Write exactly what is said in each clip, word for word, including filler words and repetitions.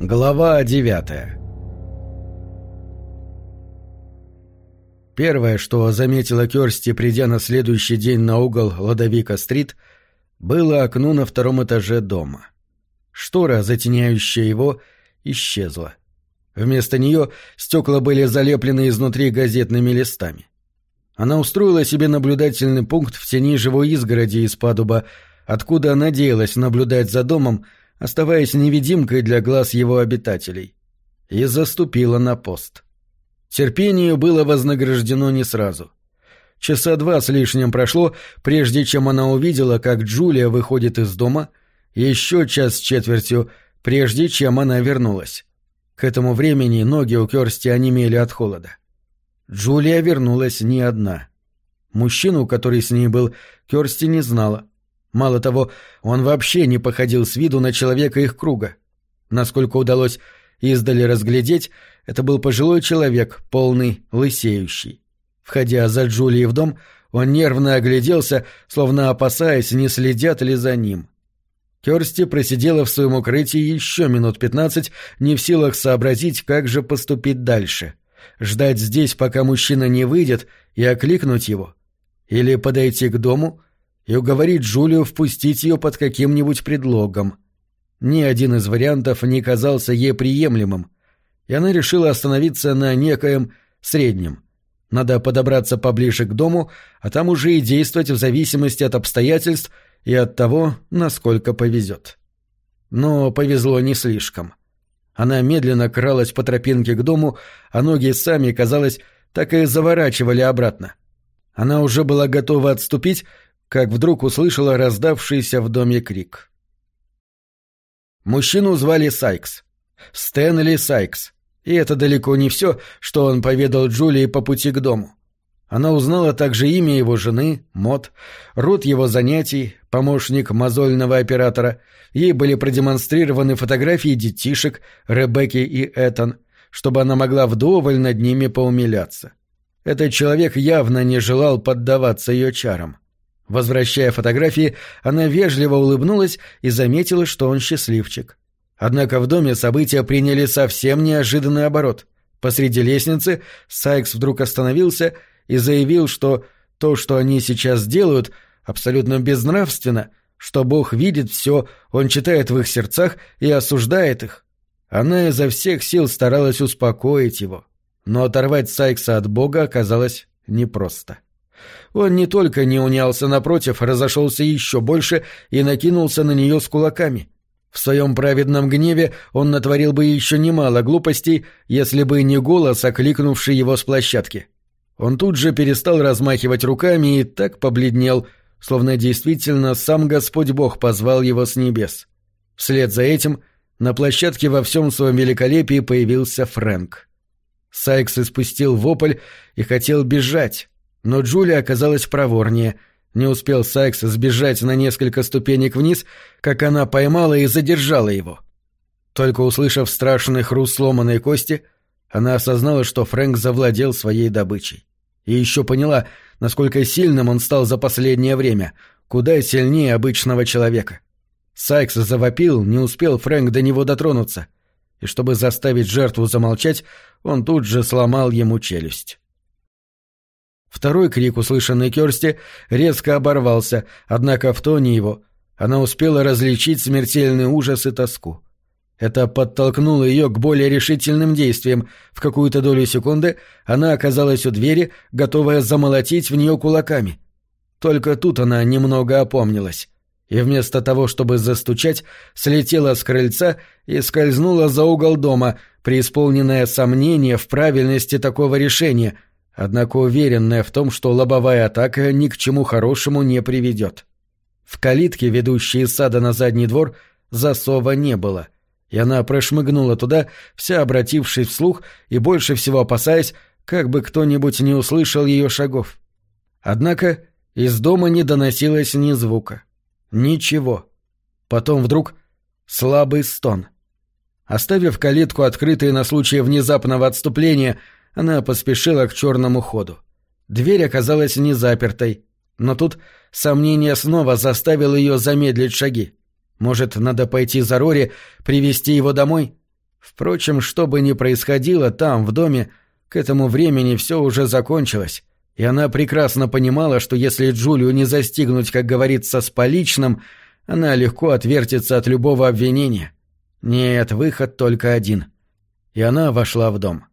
Глава девятая. Первое, что заметила Кёрсти, придя на следующий день на угол Лодовика-стрит, было окно на втором этаже дома. Штора, затеняющая его, исчезла. Вместо нее стекла были залеплены изнутри газетными листами. Она устроила себе наблюдательный пункт в тени живой изгороди из падуба, откуда надеялась наблюдать за домом, оставаясь невидимкой для глаз его обитателей, и заступила на пост. Терпение было вознаграждено не сразу. Часа два с лишним прошло, прежде чем она увидела, как Джулия выходит из дома, еще час с четвертью, прежде чем она вернулась. К этому времени ноги у Кёрсти онемели от холода. Джулия вернулась не одна. Мужчину, который с ней был, Кёрсти не знала. Мало того, он вообще не походил с виду на человека их круга. Насколько удалось издали разглядеть, это был пожилой человек, полный, лысеющий. Входя за Джулией в дом, он нервно огляделся, словно опасаясь, не следят ли за ним. Кёрсти просидела в своем укрытии еще минут пятнадцать, не в силах сообразить, как же поступить дальше. Ждать здесь, пока мужчина не выйдет, и окликнуть его? Или подойти к дому и уговорить Джулию впустить ее под каким-нибудь предлогом? Ни один из вариантов не казался ей приемлемым, и она решила остановиться на некоем среднем. Надо подобраться поближе к дому, а там уже и действовать в зависимости от обстоятельств и от того, насколько повезет. Но повезло не слишком. Она медленно кралась по тропинке к дому, а ноги сами, казалось, так и заворачивали обратно. Она уже была готова отступить, как вдруг услышала раздавшийся в доме крик. Мужчину звали Сайкс. Стэнли Сайкс. И это далеко не все, что он поведал Джулии по пути к дому. Она узнала также имя его жены, Мод, род его занятий, помощник мозольного оператора. Ей были продемонстрированы фотографии детишек, Ребекки и Этан, чтобы она могла вдоволь над ними поумиляться. Этот человек явно не желал поддаваться ее чарам. Возвращая фотографии, она вежливо улыбнулась и заметила, что он счастливчик. Однако в доме события приняли совсем неожиданный оборот. Посреди лестницы Сайкс вдруг остановился и заявил, что то, что они сейчас делают, абсолютно безнравственно, что Бог видит все, Он читает в их сердцах и осуждает их. Она изо всех сил старалась успокоить его, но оторвать Сайкса от Бога оказалось непросто. Он не только не унялся, напротив, разошелся еще больше и накинулся на нее с кулаками. В своем праведном гневе он натворил бы еще немало глупостей, если бы не голос, окликнувший его с площадки. Он тут же перестал размахивать руками и так побледнел, словно действительно сам Господь Бог позвал его с небес. Вслед за этим на площадке во всем своем великолепии появился Фрэнк. Сайкс испустил вопль и хотел бежать, но Джулия оказалась проворнее. Не успел Сайкс сбежать на несколько ступенек вниз, как она поймала и задержала его. Только услышав страшный хруст сломанной кости, она осознала, что Фрэнк завладел своей добычей. И еще поняла, насколько сильным он стал за последнее время, куда сильнее обычного человека. Сайкс завопил, не успел Фрэнк до него дотронуться, и чтобы заставить жертву замолчать, он тут же сломал ему челюсть. Второй крик, услышанный Кёрсти, резко оборвался, однако в тоне его она успела различить смертельный ужас и тоску. Это подтолкнуло ее к более решительным действиям. В какую-то долю секунды она оказалась у двери, готовая замолотить в нее кулаками. Только тут она немного опомнилась, и вместо того, чтобы застучать, слетела с крыльца и скользнула за угол дома, преисполненная сомнения в правильности такого решения, однако уверенная в том, что лобовая атака ни к чему хорошему не приведет. В калитке, ведущей из сада на задний двор, засова не было, и она прошмыгнула туда, вся обратившись вслух и больше всего опасаясь, как бы кто-нибудь не услышал ее шагов. Однако из дома не доносилось ни звука. Ничего. Потом вдруг слабый стон. Оставив калитку открытой на случай внезапного отступления, она поспешила к черному ходу. Дверь оказалась не запертой, но тут сомнение снова заставило ее замедлить шаги. Может, надо пойти за Рори, привезти его домой? Впрочем, что бы ни происходило там, в доме, к этому времени все уже закончилось, и она прекрасно понимала, что если Джулию не застигнуть, как говорится, с поличным, она легко отвертится от любого обвинения. Нет, выход только один. И она вошла в дом.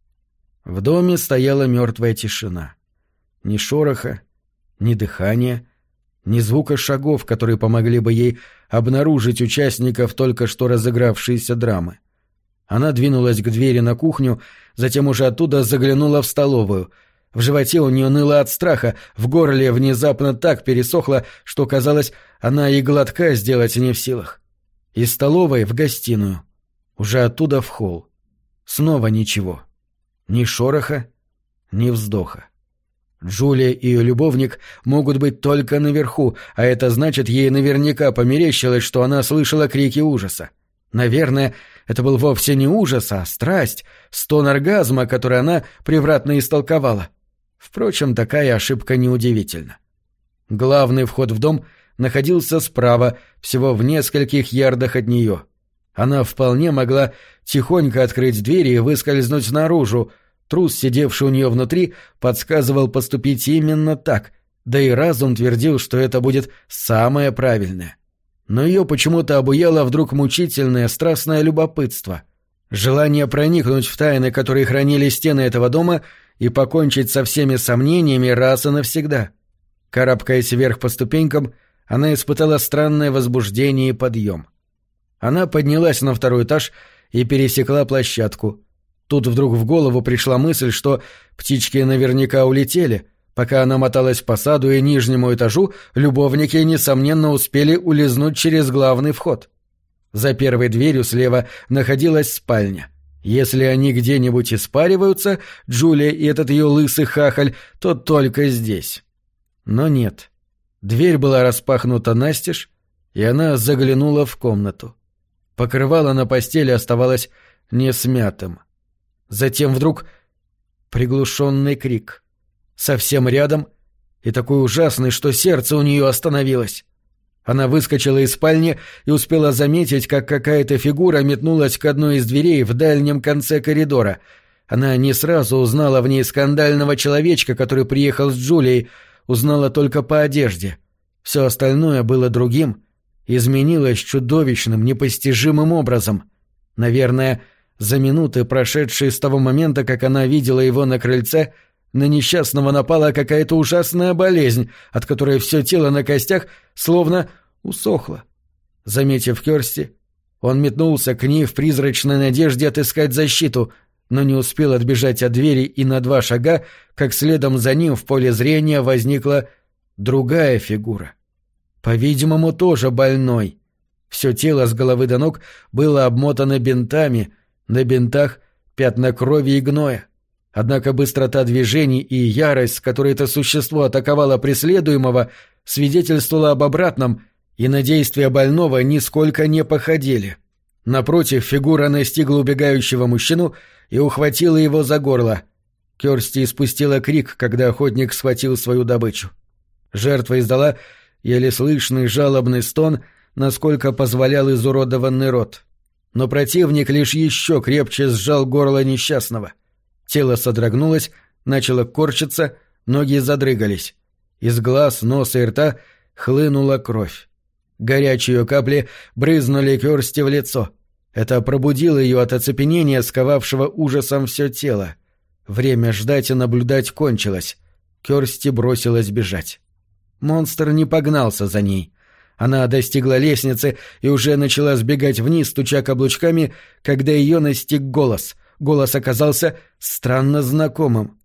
В доме стояла мертвая тишина. Ни шороха, ни дыхания, ни звука шагов, которые помогли бы ей обнаружить участников только что разыгравшейся драмы. Она двинулась к двери на кухню, затем уже оттуда заглянула в столовую. В животе у нее ныло от страха, в горле внезапно так пересохло, что, казалось, она и глотка сделать не в силах. Из столовой в гостиную. Уже оттуда в холл. Снова ничего. Ни шороха, ни вздоха. Джулия и ее любовник могут быть только наверху, а это значит, ей наверняка померещилось, что она слышала крики ужаса. Наверное, это был вовсе не ужас, а страсть, стон оргазма, который она превратно истолковала. Впрочем, такая ошибка неудивительна. Главный вход в дом находился справа, всего в нескольких ярдах от нее. Она вполне могла тихонько открыть двери и выскользнуть наружу. Трус, сидевший у нее внутри, подсказывал поступить именно так, да и разум твердил, что это будет самое правильное. Но ее почему-то обуяло вдруг мучительное, страстное любопытство. Желание проникнуть в тайны, которые хранили стены этого дома, и покончить со всеми сомнениями раз и навсегда. Карабкаясь вверх по ступенькам, она испытала странное возбуждение и подъем. Она поднялась на второй этаж и пересекла площадку. Тут вдруг в голову пришла мысль, что птички наверняка улетели. Пока она моталась по саду и нижнему этажу, любовники, несомненно, успели улизнуть через главный вход. За первой дверью слева находилась спальня. Если они где-нибудь испариваются, Джулия и этот ее лысый хахаль, то только здесь. Но нет. Дверь была распахнута настежь, и она заглянула в комнату. Покрывало на постели оставалось несмятым. Затем вдруг приглушенный крик. Совсем рядом, и такой ужасный, что сердце у нее остановилось. Она выскочила из спальни и успела заметить, как какая-то фигура метнулась к одной из дверей в дальнем конце коридора. Она не сразу узнала в ней скандального человечка, который приехал с Джулией, узнала только по одежде. Все остальное было другим, изменилось чудовищным, непостижимым образом. Наверное, за минуты, прошедшие с того момента, как она видела его на крыльце, на несчастного напала какая-то ужасная болезнь, от которой все тело на костях словно усохло. Заметив Кёрсти, он метнулся к ней в призрачной надежде отыскать защиту, но не успел отбежать от двери и на два шага, как следом за ним в поле зрения возникла другая фигура. По-видимому, тоже больной. Все тело с головы до ног было обмотано бинтами, на бинтах пятна крови и гноя. Однако быстрота движений и ярость, с которой это существо атаковало преследуемого, свидетельствовала об обратном, и на действия больного нисколько не походили. Напротив, фигура настигла убегающего мужчину и ухватила его за горло. Кёрсти испустила крик, когда охотник схватил свою добычу. Жертва издала еле слышный жалобный стон, насколько позволял изуродованный рот. Но противник лишь еще крепче сжал горло несчастного. Тело содрогнулось, начало корчиться, ноги задрыгались. Из глаз, носа и рта хлынула кровь. Горячие капли брызнули Кёрсти в лицо. Это пробудило ее от оцепенения, сковавшего ужасом все тело. Время ждать и наблюдать кончилось. Кёрсти бросилась бежать. Монстр не погнался за ней. Она достигла лестницы и уже начала сбегать вниз, стуча каблучками, когда ее настиг голос — Голос оказался странно знакомым.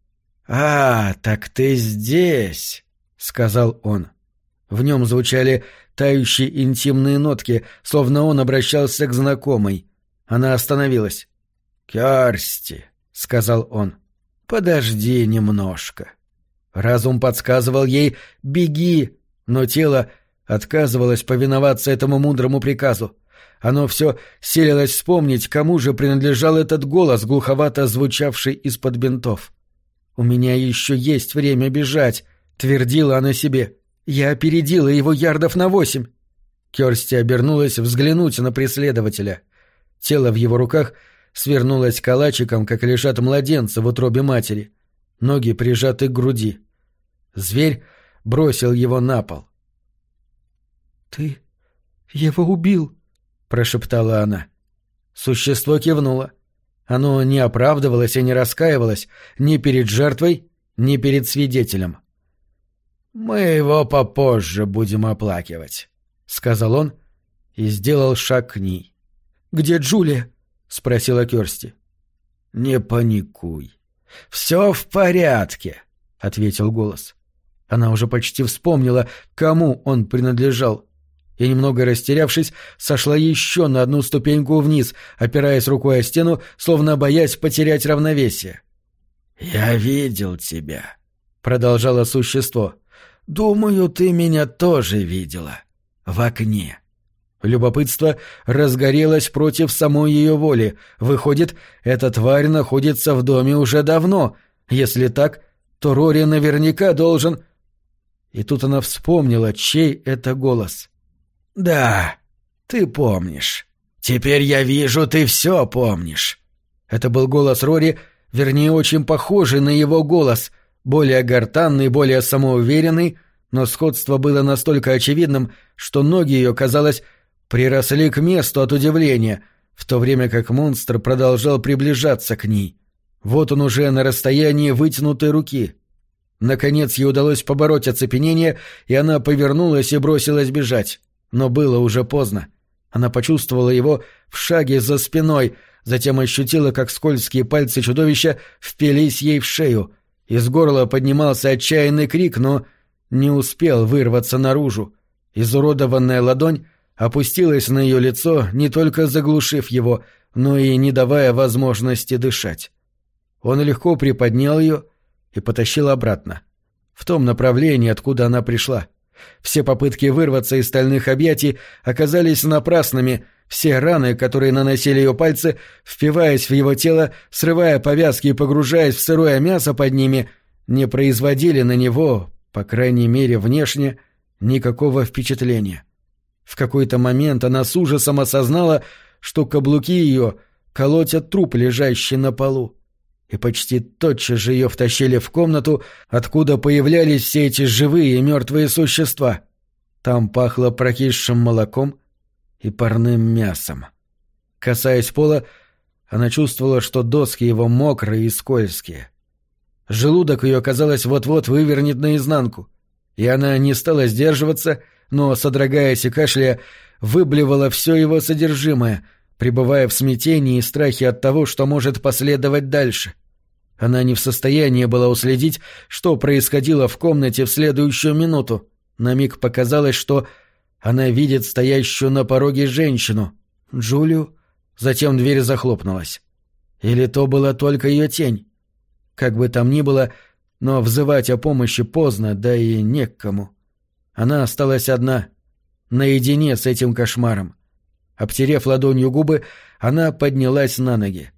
«А, так ты здесь», — сказал он. В нем звучали тающие интимные нотки, словно он обращался к знакомой. Она остановилась. «Кёрсти», — сказал он, — «подожди немножко». Разум подсказывал ей «беги», но тело отказывалось повиноваться этому мудрому приказу. Оно все силилось вспомнить, кому же принадлежал этот голос, глуховато звучавший из-под бинтов. «У меня еще есть время бежать», — твердила она себе. «Я опередила его ярдов на восемь». Кёрсти обернулась взглянуть на преследователя. Тело в его руках свернулась калачиком, как лежат младенцы в утробе матери, ноги прижаты к груди. Зверь бросил его на пол. «Ты его убил», — прошептала она. Существо кивнуло. Оно не оправдывалось и не раскаивалось ни перед жертвой, ни перед свидетелем. «Мы его попозже будем оплакивать», — сказал он и сделал шаг к ней. «Где Джулия?» — спросила Кёрсти. «Не паникуй. Все в порядке», — ответил голос. Она уже почти вспомнила, кому он принадлежал, и, немного растерявшись, сошла еще на одну ступеньку вниз, опираясь рукой о стену, словно боясь потерять равновесие. «Я видел тебя», — продолжало существо. «Думаю, ты меня тоже видела. В окне». Любопытство разгорелось против самой ее воли. Выходит, эта тварь находится в доме уже давно. Если так, то Рори наверняка должен... И тут она вспомнила, чей это голос. «Да, ты помнишь. Теперь я вижу, ты все помнишь». Это был голос Рори, вернее, очень похожий на его голос, более гортанный, более самоуверенный, но сходство было настолько очевидным, что ноги ее, казалось, приросли к месту от удивления, в то время как монстр продолжал приближаться к ней. Вот он уже на расстоянии вытянутой руки. Наконец ей удалось побороть оцепенение, и она повернулась и бросилась бежать. Но было уже поздно. Она почувствовала его в шаге за спиной, затем ощутила, как скользкие пальцы чудовища впились ей в шею. Из горла поднимался отчаянный крик, но не успел вырваться наружу. Изуродованная ладонь опустилась на ее лицо, не только заглушив его, но и не давая возможности дышать. Он легко приподнял ее и потащил обратно, в том направлении, откуда она пришла. Все попытки вырваться из стальных объятий оказались напрасными, все раны, которые наносили ее пальцы, впиваясь в его тело, срывая повязки и погружаясь в сырое мясо под ними, не производили на него, по крайней мере внешне, никакого впечатления. В какой-то момент она с ужасом осознала, что каблуки ее колотят труп, лежащий на полу. И почти тотчас же ее втащили в комнату, откуда появлялись все эти живые и мертвые существа. Там пахло прокисшим молоком и парным мясом. Касаясь пола, она чувствовала, что доски его мокрые и скользкие. Желудок ее, казалось, вот-вот вывернет наизнанку, и она не стала сдерживаться, но, содрогаясь и кашляя, выблевала все его содержимое, пребывая в смятении и страхе от того, что может последовать дальше. Она не в состоянии была уследить, что происходило в комнате в следующую минуту. На миг показалось, что она видит стоящую на пороге женщину, Джулию, затем дверь захлопнулась. Или то была только ее тень? Как бы там ни было, но взывать о помощи поздно, да и не к кому. Она осталась одна, наедине с этим кошмаром. Обтерев ладонью губы, она поднялась на ноги.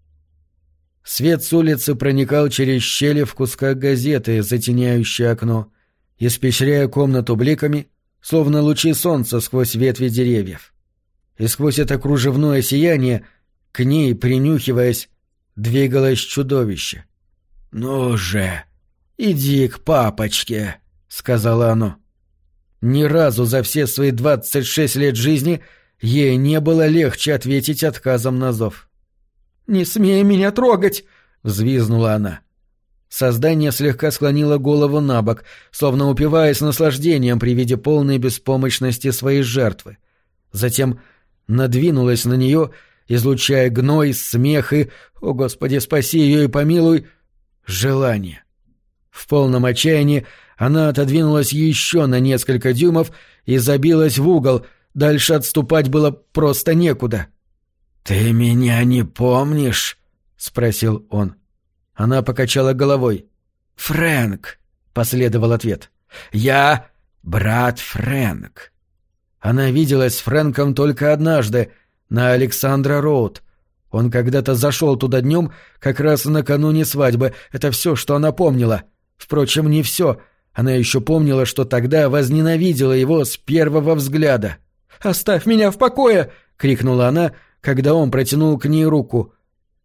Свет с улицы проникал через щели в кусках газеты, затеняющие окно, испещряя комнату бликами, словно лучи солнца сквозь ветви деревьев. И сквозь это кружевное сияние, к ней, принюхиваясь, двигалось чудовище. «Ну же, иди к папочке», — сказала оно. Ни разу за все свои двадцать шесть лет жизни ей не было легче ответить отказом на зов. «Не смей меня трогать!» — взвизгнула она. Создание слегка склонило голову на бок, словно упиваясь наслаждением при виде полной беспомощности своей жертвы. Затем надвинулось на нее, излучая гной, смех и, о Господи, спаси ее и помилуй, желание. В полном отчаянии она отодвинулась еще на несколько дюймов и забилась в угол, дальше отступать было просто некуда. «Ты меня не помнишь?» — спросил он. Она покачала головой. «Фрэнк», — последовал ответ. «Я брат Фрэнк». Она виделась с Фрэнком только однажды, на Александра-Роуд. Он когда-то зашел туда днем, как раз накануне свадьбы. Это все, что она помнила. Впрочем, не все. Она еще помнила, что тогда возненавидела его с первого взгляда. «Оставь меня в покое!» — крикнула она, когда он протянул к ней руку.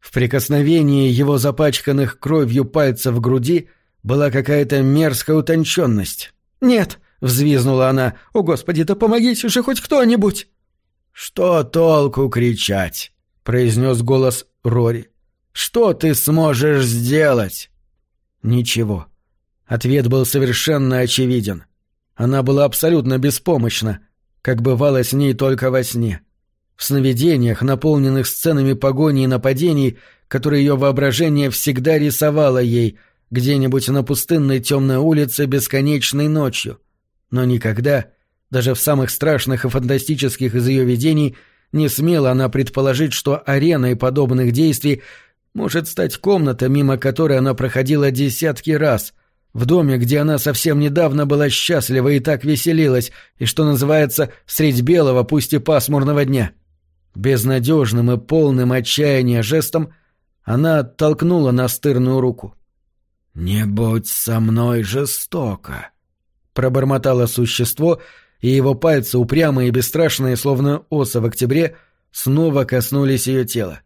В прикосновении его запачканных кровью пальцев к груди была какая-то мерзкая утонченность. «Нет!» — взвизнула она. «О, Господи, да помогите же хоть кто-нибудь!» «Что толку кричать?» — произнес голос Рори. «Что ты сможешь сделать?» «Ничего». Ответ был совершенно очевиден. Она была абсолютно беспомощна, как бывало с ней только во сне. В сновидениях, наполненных сценами погони и нападений, которые ее воображение всегда рисовало ей, где-нибудь на пустынной темной улице бесконечной ночью. Но никогда, даже в самых страшных и фантастических из ее видений, не смела она предположить, что ареной подобных действий может стать комната, мимо которой она проходила десятки раз, в доме, где она совсем недавно была счастлива и так веселилась, и, что называется, средь белого, пусть и пасмурного дня. Безнадежным и полным отчаяния жестом она оттолкнула настырную руку. «Не будь со мной жестоко», — пробормотало существо, и его пальцы, упрямые и бесстрашные, словно осы в октябре, снова коснулись ее тела.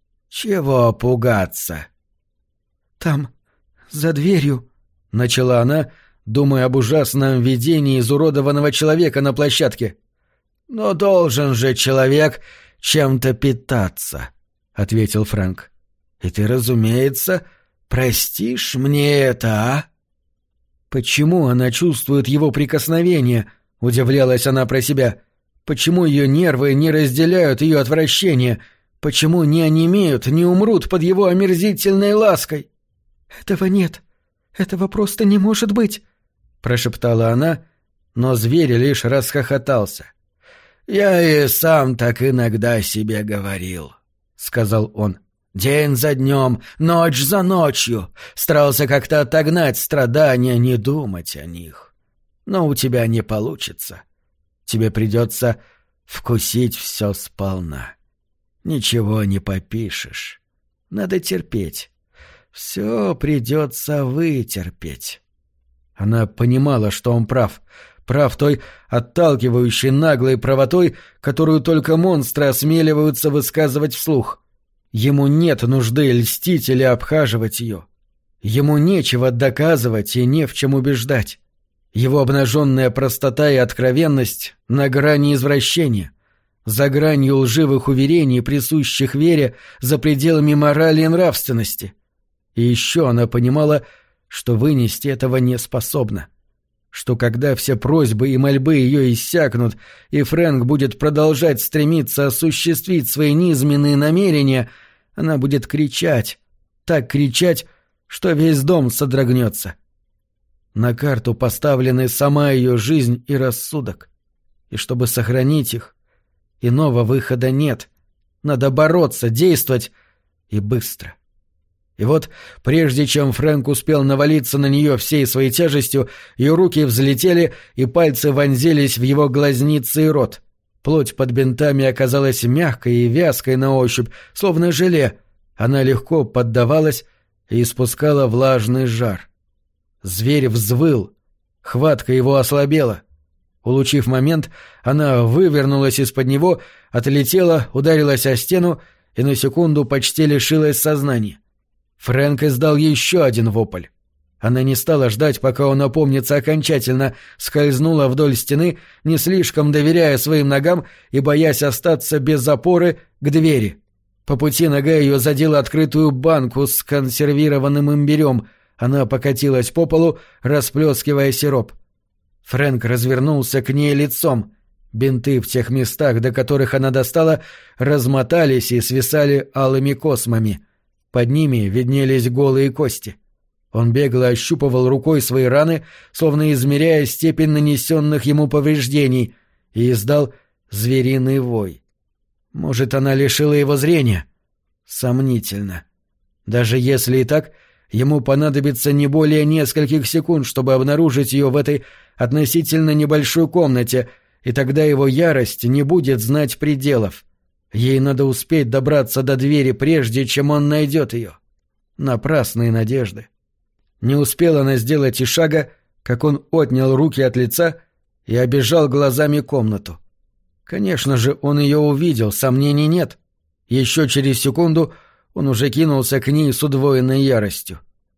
«Чего пугаться?» «Там, за дверью», — начала она, думая об ужасном видении изуродованного человека на площадке. «Но должен же человек чем-то питаться», — ответил Фрэнк. «И ты, разумеется, простишь мне это, а?» «Почему она чувствует его прикосновение?» — удивлялась она про себя. «Почему ее нервы не разделяют ее отвращение? Почему не онемеют, не умрут под его омерзительной лаской?» «Этого нет. Этого просто не может быть», — прошептала она, но зверь лишь расхохотался. «Я и сам так иногда себе говорил», — сказал он. «День за днем, ночь за ночью. Старался как-то отогнать страдания, не думать о них. Но у тебя не получится. Тебе придется вкусить все сполна. Ничего не попишешь. Надо терпеть. Все придется вытерпеть». Она понимала, что он прав. Прав той отталкивающей наглой правотой, которую только монстры осмеливаются высказывать вслух. Ему нет нужды льстить или обхаживать ее. Ему нечего доказывать и не в чем убеждать. Его обнаженная простота и откровенность на грани извращения, за гранью лживых уверений, присущих вере, за пределами морали и нравственности. И еще она понимала, что вынести этого не способна. Что когда все просьбы и мольбы ее иссякнут, и Фрэнк будет продолжать стремиться осуществить свои низменные намерения, она будет кричать, так кричать, что весь дом содрогнется. На карту поставлены сама ее жизнь и рассудок. И чтобы сохранить их, иного выхода нет. Надо бороться, действовать и быстро. И вот, прежде чем Фрэнк успел навалиться на нее всей своей тяжестью, ее руки взлетели, и пальцы вонзились в его глазницы и рот. Плоть под бинтами оказалась мягкой и вязкой на ощупь, словно желе. Она легко поддавалась и испускала влажный жар. Зверь взвыл. Хватка его ослабела. Улучив момент, она вывернулась из-под него, отлетела, ударилась о стену и на секунду почти лишилась сознания. Фрэнк издал еще один вопль. Она не стала ждать, пока он опомнится окончательно, скользнула вдоль стены, не слишком доверяя своим ногам и боясь остаться без опоры к двери. По пути нога ее задела открытую банку с консервированным имбирем. Она покатилась по полу, расплескивая сироп. Фрэнк развернулся к ней лицом. Бинты в тех местах, до которых она достала, размотались и свисали алыми космами. Под ними виднелись голые кости. Он бегло ощупывал рукой свои раны, словно измеряя степень нанесенных ему повреждений, и издал звериный вой. Может, она лишила его зрения? Сомнительно. Даже если и так, ему понадобится не более нескольких секунд, чтобы обнаружить ее в этой относительно небольшой комнате, и тогда его ярость не будет знать пределов. Ей надо успеть добраться до двери, прежде чем он найдет ее. Напрасные надежды. Не успела она сделать и шага, как он отнял руки от лица и обежал глазами комнату. Конечно же, он ее увидел, сомнений нет. Еще через секунду он уже кинулся к ней с удвоенной яростью.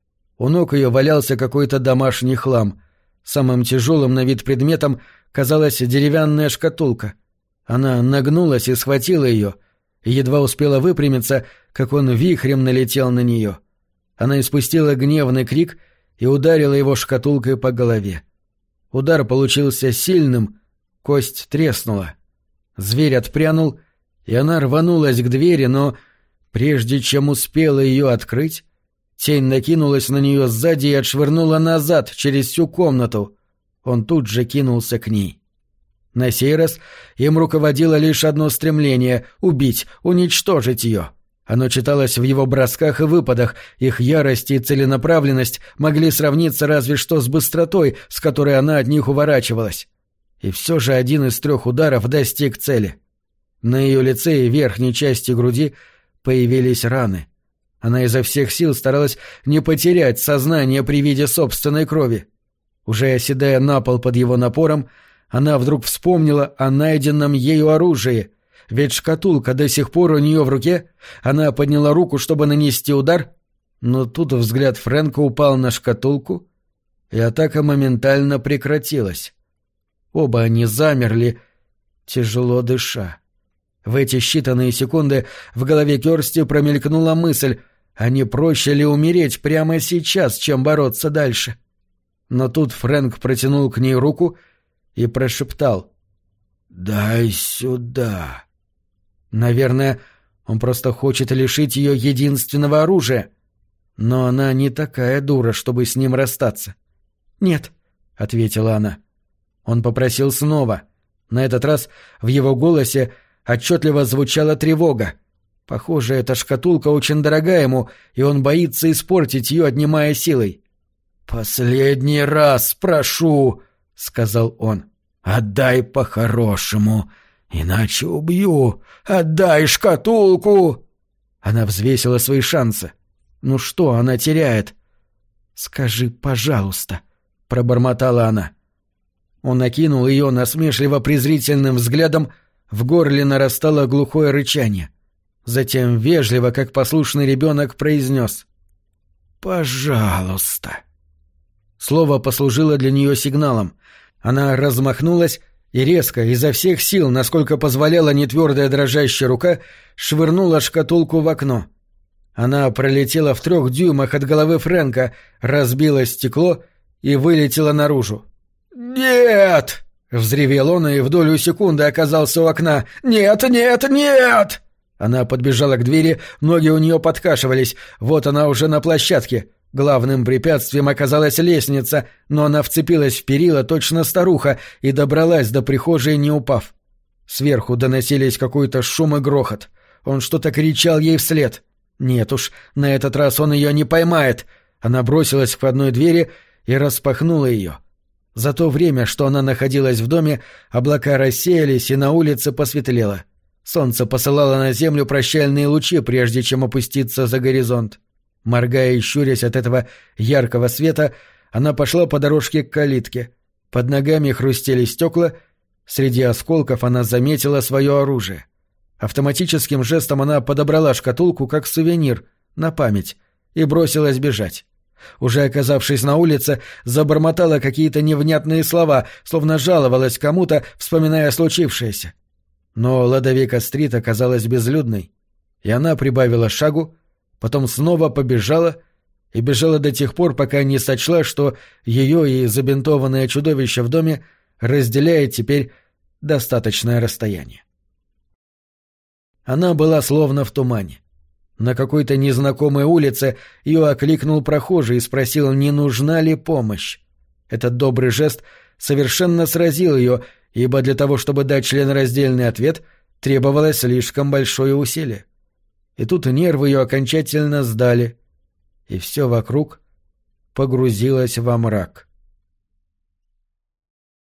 У ног ее валялся какой-то домашний хлам. Самым тяжелым на вид предметом казалась деревянная шкатулка. Она нагнулась и схватила ее, и едва успела выпрямиться, как он вихрем налетел на нее. Она испустила гневный крик и ударила его шкатулкой по голове. Удар получился сильным, кость треснула. Зверь отпрянул, и она рванулась к двери, но, прежде чем успела ее открыть, тень накинулась на нее сзади и отшвырнула назад через всю комнату. Он тут же кинулся к ней. На сей раз им руководило лишь одно стремление — убить, уничтожить ее. Оно читалось в его бросках и выпадах, их ярость и целенаправленность могли сравниться разве что с быстротой, с которой она от них уворачивалась. И все же один из трех ударов достиг цели. На ее лице и верхней части груди появились раны. Она изо всех сил старалась не потерять сознание при виде собственной крови. Уже оседая на пол под его напором, она вдруг вспомнила о найденном ею оружии. Ведь шкатулка до сих пор у нее в руке. Она подняла руку, чтобы нанести удар, но тут взгляд Фрэнка упал на шкатулку, и атака моментально прекратилась. Оба они замерли, тяжело дыша. В эти считанные секунды в голове Кёрсти промелькнула мысль, а не проще ли умереть прямо сейчас, чем бороться дальше? Но тут Фрэнк протянул к ней руку и прошептал: «Дай сюда». Наверное, он просто хочет лишить ее единственного оружия. Но она не такая дура, чтобы с ним расстаться. «Нет», — ответила она. Он попросил снова. На этот раз в его голосе отчетливо звучала тревога. Похоже, эта шкатулка очень дорога ему, и он боится испортить ее, отнимая силой. «Последний раз прошу», — сказал он. «Отдай по-хорошему, иначе убью. Отдай шкатулку!» Она взвесила свои шансы. Ну что она теряет? «Скажи, пожалуйста», — пробормотала она. Он окинул ее насмешливо-презрительным взглядом, в горле нарастало глухое рычание. Затем вежливо, как послушный ребенок, произнес: «Пожалуйста». Слово послужило для нее сигналом. Она размахнулась и резко, изо всех сил, насколько позволяла нетвердая дрожащая рука, швырнула шкатулку в окно. Она пролетела в трех дюймах от головы Фрэнка, разбила стекло и вылетела наружу. «Нет!» — взревел он и в долю секунды оказался у окна. «Нет, нет, нет!» Она подбежала к двери, ноги у нее подкашивались. Вот она уже на площадке. Главным препятствием оказалась лестница, но она вцепилась в перила, точно старуха, и добралась до прихожей, не упав. Сверху доносились какой-то шум и грохот. Он что-то кричал ей вслед. Нет уж, на этот раз он ее не поймает. Она бросилась к входной двери и распахнула ее. За то время, что она находилась в доме, облака рассеялись, и на улице посветлело. Солнце посылало на землю прощальные лучи, прежде чем опуститься за горизонт. Моргая и щурясь от этого яркого света, она пошла по дорожке к калитке. Под ногами хрустели стекла, среди осколков она заметила свое оружие. Автоматическим жестом она подобрала шкатулку как сувенир, на память, и бросилась бежать. Уже оказавшись на улице, забормотала какие-то невнятные слова, словно жаловалась кому-то, вспоминая случившееся. Но Ладовика-стрит оказалась безлюдной, и она прибавила шагу, потом снова побежала и бежала до тех пор, пока не сочла, что ее и забинтованное чудовище в доме разделяет теперь достаточное расстояние. Она была словно в тумане. На какой-то незнакомой улице ее окликнул прохожий и спросил, не нужна ли помощь. Этот добрый жест совершенно сразил ее, ибо для того, чтобы дать членораздельный ответ, требовалось слишком большое усилие. И тут нервы ее окончательно сдали, и все вокруг погрузилось во мрак.